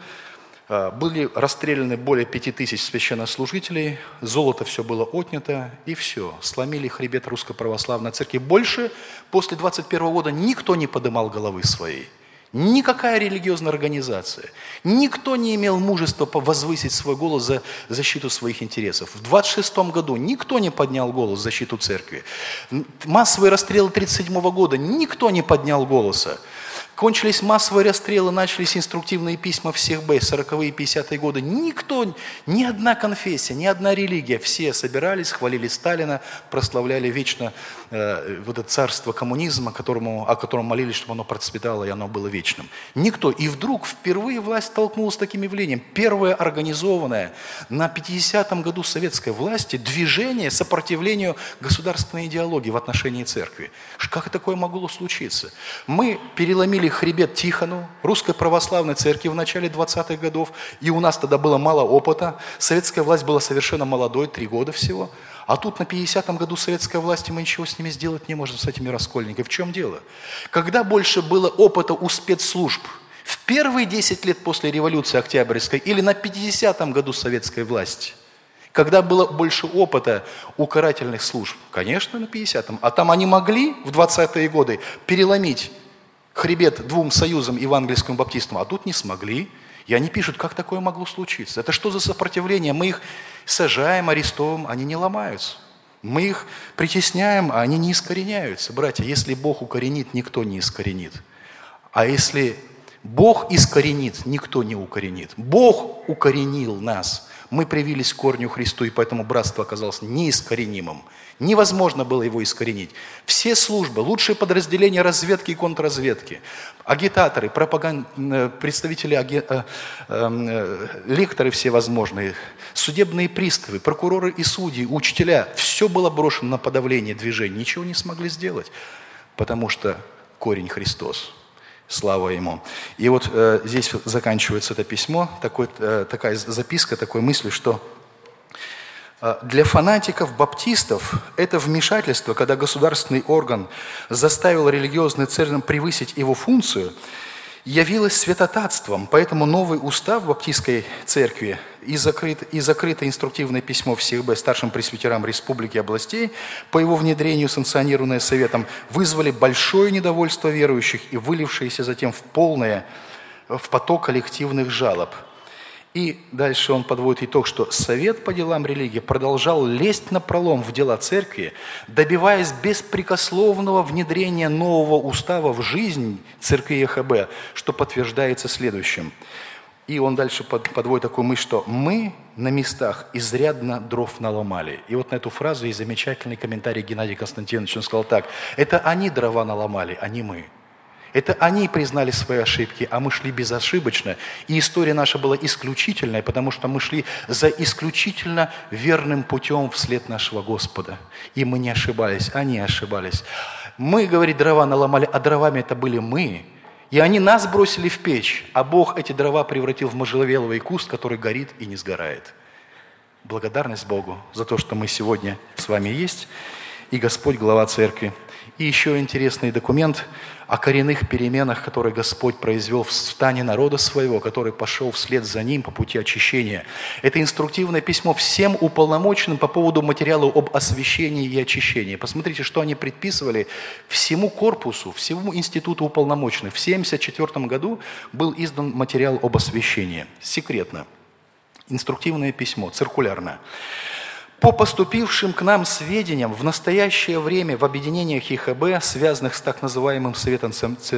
были расстреляны более 5000 священнослужителей, золото все было отнято, и все, сломили хребет Русской Православной Церкви. Больше после 2021 года никто не поднимал головы своей. Никакая религиозная организация, никто не имел мужества возвысить свой голос за защиту своих интересов. В 26 году никто не поднял голос в защиту церкви. Массовые расстрелы 1937 года никто не поднял голоса. Кончились массовые расстрелы, начались инструктивные письма всех Б, 40-е, 50-е годы. Никто, ни одна конфессия, ни одна религия, все собирались, хвалили Сталина, прославляли вечно вот это царство коммунизма, о котором молились, чтобы оно процветало и оно было вечным. Никто. И вдруг впервые власть столкнулась с таким явлением. Первое организованное на 50-м году советской власти движение сопротивлению государственной идеологии в отношении церкви. Как такое могло случиться? Мы переломили хребет Тихону, Русской Православной Церкви в начале 20-х годов, и у нас тогда было мало опыта, советская власть была совершенно молодой, 3 года всего, а тут на 50-м году советской власти мы ничего с ними сделать не можем, с этими раскольниками. В чем дело? Когда больше было опыта у спецслужб? В первые 10 лет после революции Октябрьской или на 50-м году советской власти? Когда было больше опыта у карательных служб? Конечно, на 50-м. А там они могли в 20-е годы переломить хребет 2 союзам евангельскому баптистам, а тут не смогли. И они пишут, как такое могло случиться. Это что за сопротивление? Мы их сажаем, арестовываем, они не ломаются. Мы их притесняем, а они не искореняются. Братья, если Бог укоренит, никто не искоренит. А если Бог искоренит, никто не укоренит. Бог укоренил нас. Мы привились к корню Христу, и поэтому братство оказалось неискоренимым. Невозможно было его искоренить. Все службы, лучшие подразделения разведки и контрразведки, агитаторы, представители, лекторы всевозможные, судебные приставы, прокуроры и судьи, учителя, все было брошено на подавление движений. Ничего не смогли сделать, потому что корень Христос. Слава Ему. И вот здесь заканчивается это письмо, такая записка, такой мыслью, что для фанатиков-баптистов это вмешательство, когда государственный орган заставил религиозный церковь превысить его функцию, явилось святотатством. Поэтому новый устав Баптистской церкви и закрытое инструктивное письмо всех старшим пресвитерам республики и областей по его внедрению, санкционированное Советом, вызвали большое недовольство верующих и вылившееся затем в поток коллективных жалоб. И дальше он подводит итог, что Совет по делам религии продолжал лезть напролом в дела церкви, добиваясь беспрекословного внедрения нового устава в жизнь церкви ЕХБ, что подтверждается следующим. И он дальше подводит такую мысль, что мы на местах изрядно дров наломали. И вот на эту фразу есть замечательный комментарий Геннадия Константиновича. Он сказал так: это они дрова наломали, а не мы. Это они признали свои ошибки, а мы шли безошибочно. И история наша была исключительная, потому что мы шли за исключительно верным путем вслед нашего Господа. И мы не ошибались, они ошибались. Мы, говорит, дрова наломали, а дровами это были мы. И они нас бросили в печь, а Бог эти дрова превратил в можжевеловый куст, который горит и не сгорает. Благодарность Богу за то, что мы сегодня с вами есть. И Господь, глава церкви. И еще интересный документ о коренных переменах, которые Господь произвел в стане народа своего, который пошел вслед за ним по пути очищения. Это инструктивное письмо всем уполномоченным по поводу материала об освящении и очищении. Посмотрите, что они предписывали всему корпусу, всему институту уполномоченных. В 1974 году был издан материал об освящении. Секретно. Инструктивное письмо, циркулярное. По поступившим к нам сведениям, в настоящее время в объединениях ЕХБ, связанных с так называемым Советом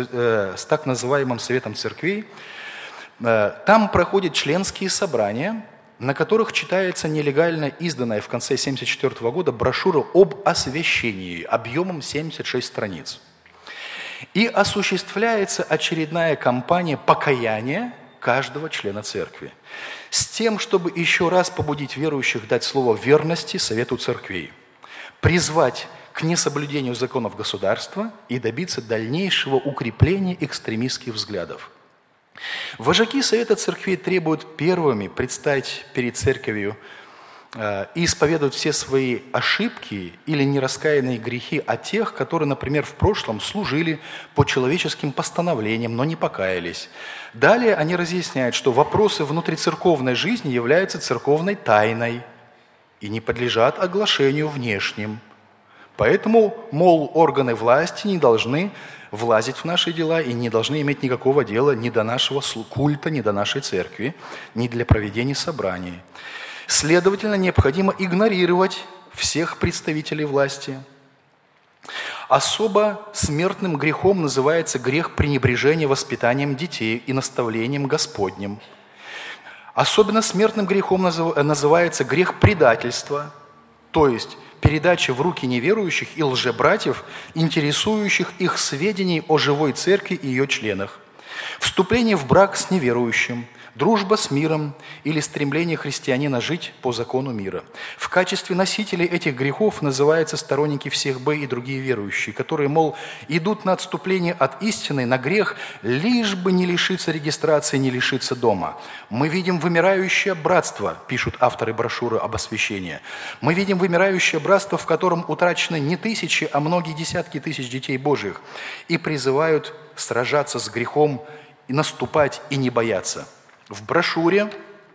Церквей, там проходят членские собрания, на которых читается нелегально изданная в конце 1974 года брошюра об освящении объемом 76 страниц. И осуществляется очередная кампания покаяния каждого члена церкви, с тем, чтобы еще раз побудить верующих дать слово верности Совету Церквей, призвать к несоблюдению законов государства и добиться дальнейшего укрепления экстремистских взглядов. Вожаки Совета Церквей требуют первыми предстать перед Церковью и исповедовать все свои ошибки или нераскаянные грехи от тех, которые, например, в прошлом служили по человеческим постановлениям, но не покаялись. Далее они разъясняют, что вопросы внутрицерковной жизни являются церковной тайной и не подлежат оглашению внешним. Поэтому, мол, органы власти не должны влазить в наши дела и не должны иметь никакого дела ни до нашего культа, ни до нашей церкви, ни для проведения собраний. Следовательно, необходимо игнорировать всех представителей власти. Особо смертным грехом называется грех пренебрежения воспитанием детей и наставлением Господним. Особенно смертным грехом называется грех предательства, то есть передача в руки неверующих и лжебратьев, интересующих их сведений о живой церкви и ее членах. Вступление в брак с неверующим, дружба с миром или стремление христианина жить по закону мира. В качестве носителей этих грехов называются сторонники всех Б и другие верующие, которые, мол, идут на отступление от истины, на грех, лишь бы не лишиться регистрации, не лишиться дома. Мы видим вымирающее братство, пишут авторы брошюры об освящении. Мы видим вымирающее братство, в котором утрачены не тысячи, а многие десятки тысяч детей Божьих, и призывают сражаться с грехом, и наступать и не бояться. В брошюре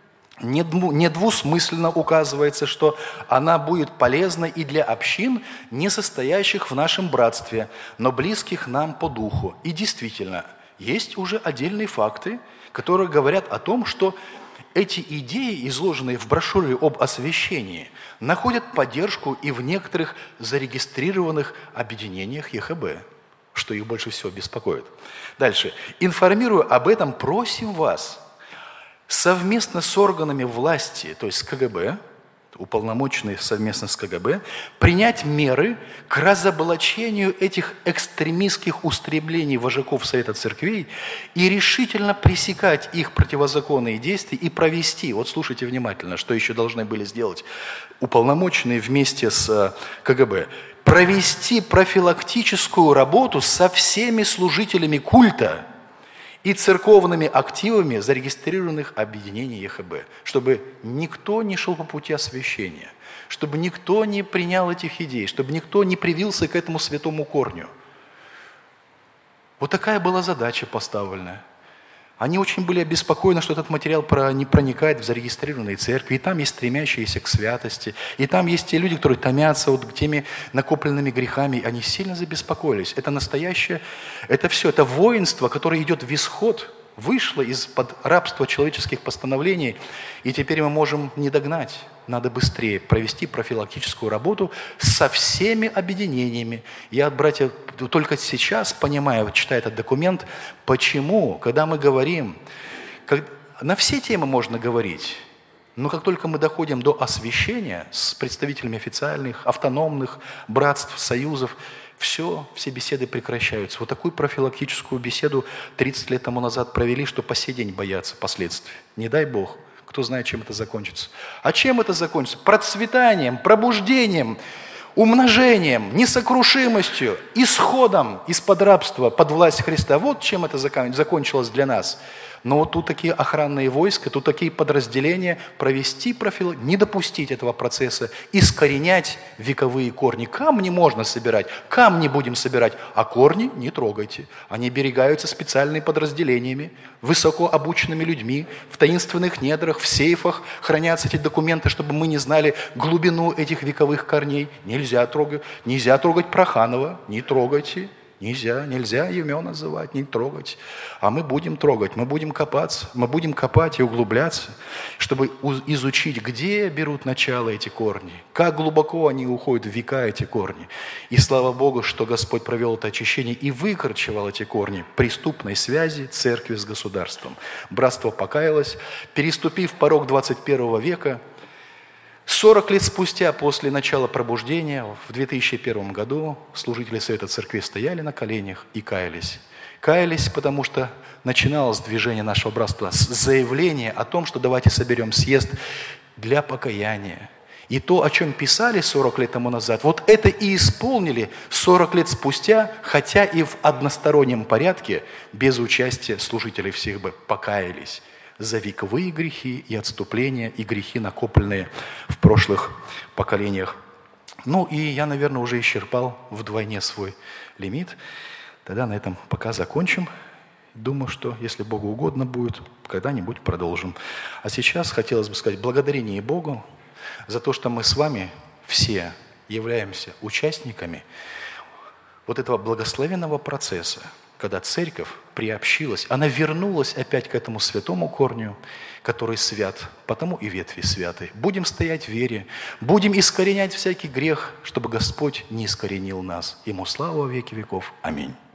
недвусмысленно указывается, что она будет полезна и для общин, не состоящих в нашем братстве, но близких нам по духу. И действительно, есть уже отдельные факты, которые говорят о том, что эти идеи, изложенные в брошюре об освящении, находят поддержку и в некоторых зарегистрированных объединениях ЕХБ, что их больше всего беспокоит. Дальше. Информируя об этом, просим вас совместно с органами власти, то есть с КГБ, уполномоченные совместно с КГБ, принять меры к разоблачению этих экстремистских устремлений вожаков Совета Церквей и решительно пресекать их противозаконные действия и провести, вот слушайте внимательно, что еще должны были сделать уполномоченные вместе с КГБ, провести профилактическую работу со всеми служителями культа и церковными активами зарегистрированных объединений ЕХБ, чтобы никто не шел по пути освящения, чтобы никто не принял этих идей, чтобы никто не привился к этому святому корню. Вот такая была задача поставлена. Они очень были обеспокоены, что этот материал не проникает в зарегистрированные церкви, и там есть стремящиеся к святости, и там есть те люди, которые томятся вот теми накопленными грехами, они сильно забеспокоились. Это настоящее, это все, это воинство, которое идет в исход, вышло из-под рабства человеческих постановлений, и теперь мы можем не догнать. Надо быстрее провести профилактическую работу со всеми объединениями. Я, братья, только сейчас понимаю, читая этот документ, почему, когда мы говорим, на все темы можно говорить, но как только мы доходим до освящения с представителями официальных, автономных братств, союзов, все беседы прекращаются. Вот такую профилактическую беседу 30 лет тому назад провели, что по сей день боятся последствий. Не дай Бог. Кто знает, чем это закончится. А чем это закончится? Процветанием, пробуждением, умножением, несокрушимостью, исходом из-под рабства под власть Христа. Вот чем это закончилось для нас. Но вот тут такие охранные войска, тут такие подразделения, провести не допустить этого процесса, искоренять вековые корни. Камни можно собирать, камни будем собирать, а корни не трогайте. Они берегаются специальными подразделениями, высоко обученными людьми, в таинственных недрах, в сейфах хранятся эти документы, чтобы мы не знали глубину этих вековых корней. Нельзя трогать Проханова, не трогайте. Нельзя имя называть, не трогать. А мы будем трогать, мы будем копать и углубляться, чтобы изучить, где берут начало эти корни, как глубоко они уходят в века, эти корни. И слава Богу, что Господь провел это очищение и выкорчевал эти корни преступной связи церкви с государством. Братство покаялось, переступив порог 21 века, 40 лет спустя, после начала пробуждения, в 2001 году, служители Совета Церкви стояли на коленях и каялись. Каялись, потому что начиналось движение нашего братства с заявления о том, что давайте соберем съезд для покаяния. И то, о чем писали 40 лет тому назад, вот это и исполнили 40 лет спустя, хотя и в одностороннем порядке, без участия служителей всех бы покаялись за вековые грехи и отступления, и грехи, накопленные в прошлых поколениях. Ну и я, наверное, уже исчерпал вдвойне свой лимит. Тогда на этом пока закончим. Думаю, что, если Богу угодно будет, когда-нибудь продолжим. А сейчас хотелось бы сказать благодарение Богу за то, что мы с вами все являемся участниками вот этого благословенного процесса, когда церковь приобщилась, она вернулась опять к этому святому корню, который свят, потому и ветви святы. Будем стоять в вере, будем искоренять всякий грех, чтобы Господь не искоренил нас. Ему слава во веки веков. Аминь.